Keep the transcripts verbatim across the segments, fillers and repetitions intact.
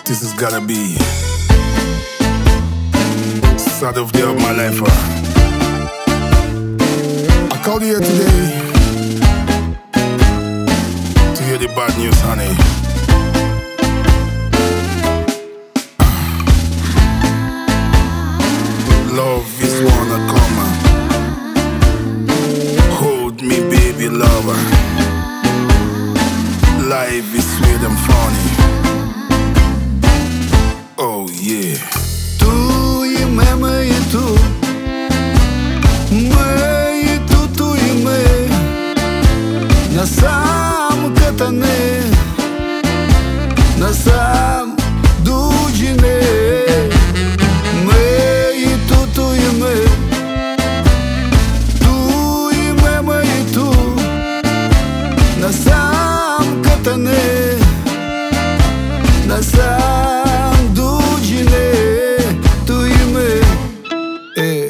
This is gotta be saddest day of my life. uh. I called you here today to hear the bad news, honey. Love is wanna come. Hold me, baby lover. Life is sweet and funny. Oh yeah. Tu и мама и tu, мы и tu, tu и мы. Насам катане, насам дуджине. Мы и tu, tu и мы. Tu и мама и tu, насам катане, насам дуджине. Tu и мы. Eh.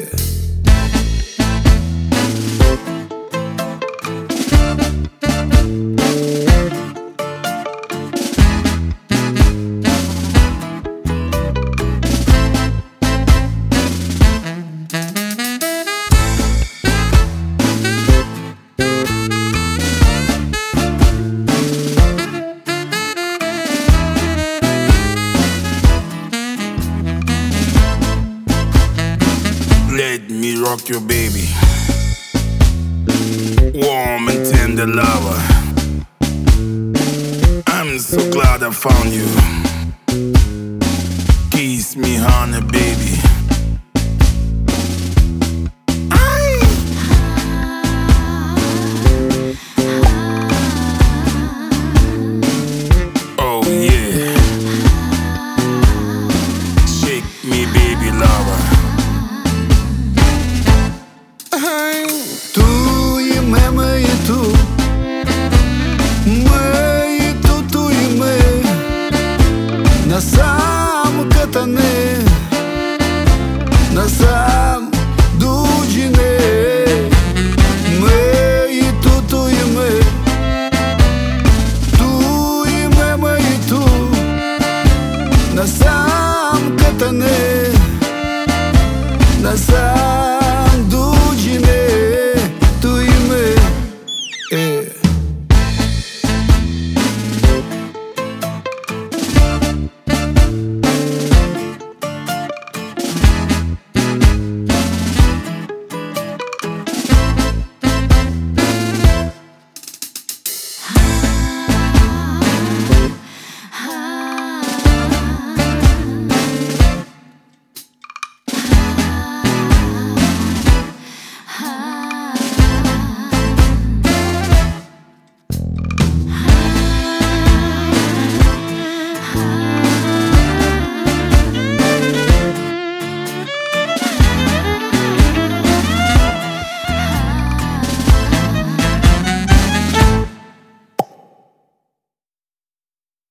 Let me rock you, baby. Warm and tender lover. I'm so glad I found you. Kiss me, honey, baby. Aye. Oh yeah. Shake me, baby lover. Tu и мама и tu, мы и tu, tu и мы. Насам катане.